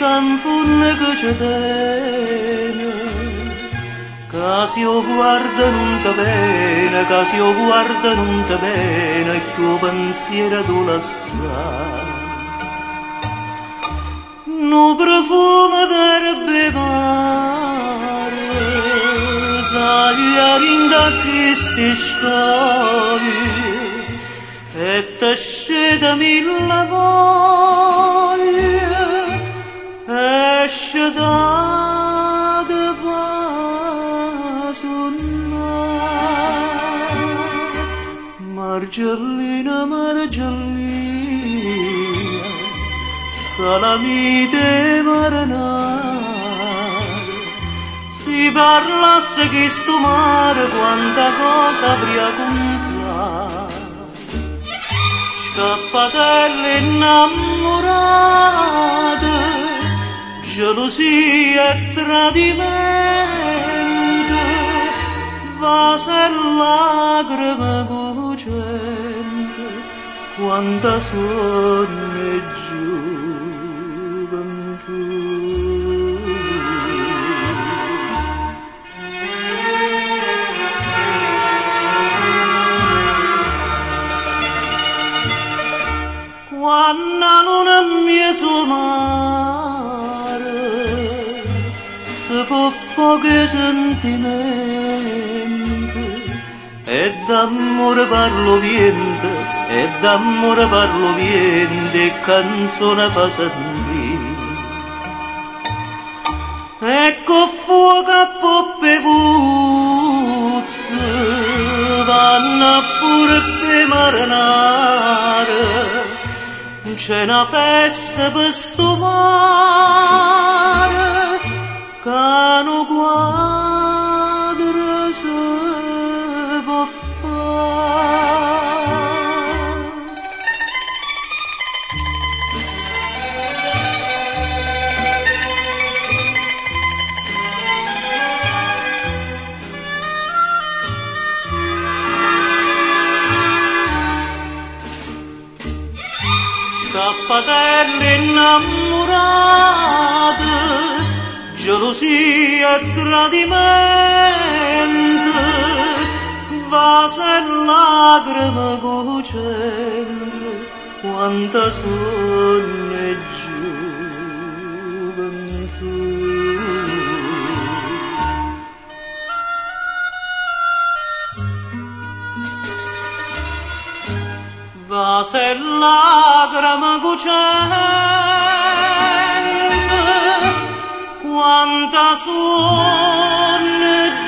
canzone che ci tiene, che se io guardo non ti bene, che se io guardo non ti bene, e che il pensiero tu la sai. No profumo d'erbe mare, sai a rinda che sti scovi, e te sceda mille voglie, esce da de pasonnare. Margellina, Margellina, calamite marinare, si parlasse che sto mare quanta cosa avrà contrario. Scappatelle innamorate, gelosia e tradimento, vase e lacrime cucente, quanta sonno e gioventù. Quando non è mezzo mare, se fa pochi sentimenti, e d'amore parlo viente, e d'amore parlo viente, e canzone fa sentire. Ecco fuoco a poppe puzze, vanno pure per marinare, c'è una festa per sto mare, che non quadra se può fare. Scappatelle innamorate, gelosia e tradimento, vase e lacrime cucente, quanta sonno e gioventù. Vase e lacrime cucente, quanta sonno e